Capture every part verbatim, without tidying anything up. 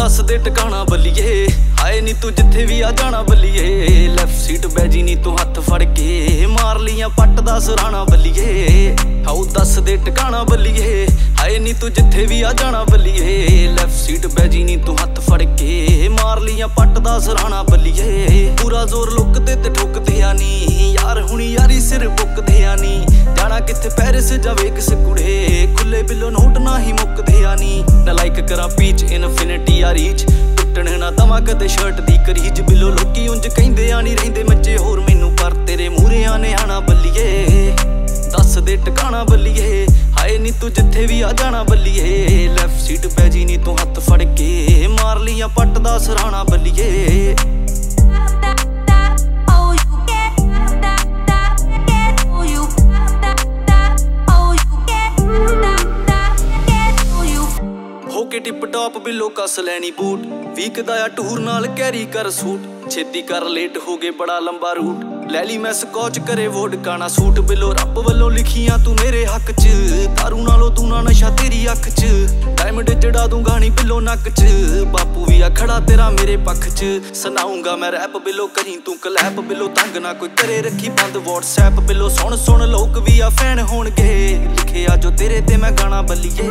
दस दे टिकाणा बल्लीए, हाए नी तू जिथे भी आ जाना बल्लीए। लैफ्ट सीट बैजी नी तू हत्थ फड़ के मार लिया पट दा सराणा बल्लीए। हाउ दस दे टिकाणा बल्लीए, हाए नी तू जिथे भी आ जाना बल्लीए। लैफ्ट सीट बैजी नी तू हत्थ फड़ के मार लिया पट दा सराणा बल्लीए। पूरा जोर लुकदे ते ठुकदे आ नी यार, हुणी यारी सिर बुकदे आ नी। जाना किथे पैरिस जावे किस कुड़े, खुले बिलो नोट ना ही मुकदे आ नी। ना लाइक करा पीच इनफिनिटी आ रीच, टुटण ना दवा कदे शर्ट दी करीज। बिलो लोकी उंज कहिंदे आ नी रहिंदे मच्चे होर मैनू, पर तेरे मूहरे आने आना बल्लीए। दस दे टिकाणा बल्लीए, हाए नी तू जिथे भी आ जाना बल्लीए। लैफ्ट सीट बैजी नी तू हत्थ फड़ के मार लिया पट दा सराणा बल्लीए। होके टिप टॉप बिलो कस लैनी बूट, वीक दा टूर नाल कैरी कर सूट। छेती कर लेट हो गए बड़ा लंबा रूट, लै ली मैं स्कॉच करे वोड काना सूट। बिलो रब वल्लों लिखियां तू मेरे हक च, दारू नालों तू ना नशा तेरी अख च। डायमंड चढ़ा दूंगा नी बिलो नक च, बापू भी आ खड़ा तेरा मेरे पक्ष च। सुनाऊंगा मैं रैप बिलो कहीं तू कलैप, बिलो तंग ना कोई करे रखी बंद व्हाट्सएप। बिलो सुन सुन लोग भी आ फैन होणगे, लिखे आ जो तेरे ते मैं गाना बल्लीए।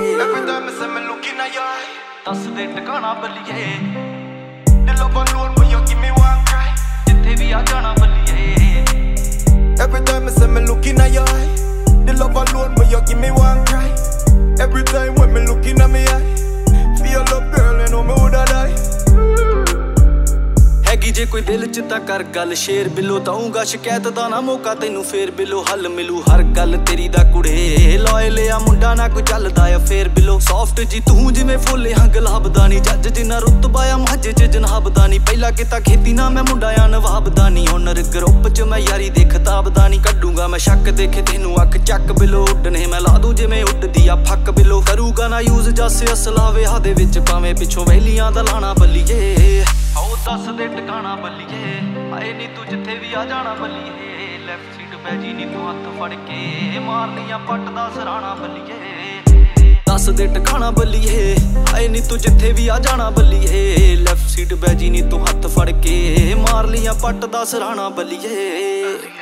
दस दे टिकाणा बल्लीए, दिलों balloon when you give me one cry, जिथे भी आ जाना बल्लीए। Every time I say me looking at your eye, the love alone when you give me one cry. Every time when me looking at me eye, feel your love girl you know me woulda die. हैगी जे कोई दिल च तां कर गल शेर, below दऊंगा शिकायत दा ना मौका तैनू फेर। बिलो हल मिलू हर गल तेरी दा कुड़े, लॉयल आ मुंडा ना कोई चलदा आ फेर। बिलो सॉफ्ट जी तू जिवें फुल्ले हां गुलाब दा नी, जज जिन्ना रुतबा आ माझे च जनाब दा नी। पहिला किता खेती ना मैं मुंडा आ नवाब दा नी, हुनर ग्रुप च मैं यारी दे खिताब दा नी। कड्डूंगा मैं शक देखे तेनू अख चक, बिलो उड्डने मैं ला दूं जिवें उड्डदी आ फक। बिलो करूगा ना यूज जस असला विआह दे विच, भावें पिछों वैलियां दा लाना बल्लीए। आओ दस दे टिकाणा बल्लीए, हाए नी तू जिथे भी आ जाना बल्लीए। लैफ्ट सीट बैजी नी तू हत्थ फड़ के मार लिया पट दा सराणा बल्लीए। दस दे टिकाणा बल्लीए, हाए नी तू जिथे भी आ जाना बल्लीए। लैफ्ट सीट बैजी नी तू हत्थ फड़ के मार लिया पट दा सराणा बल्लीए।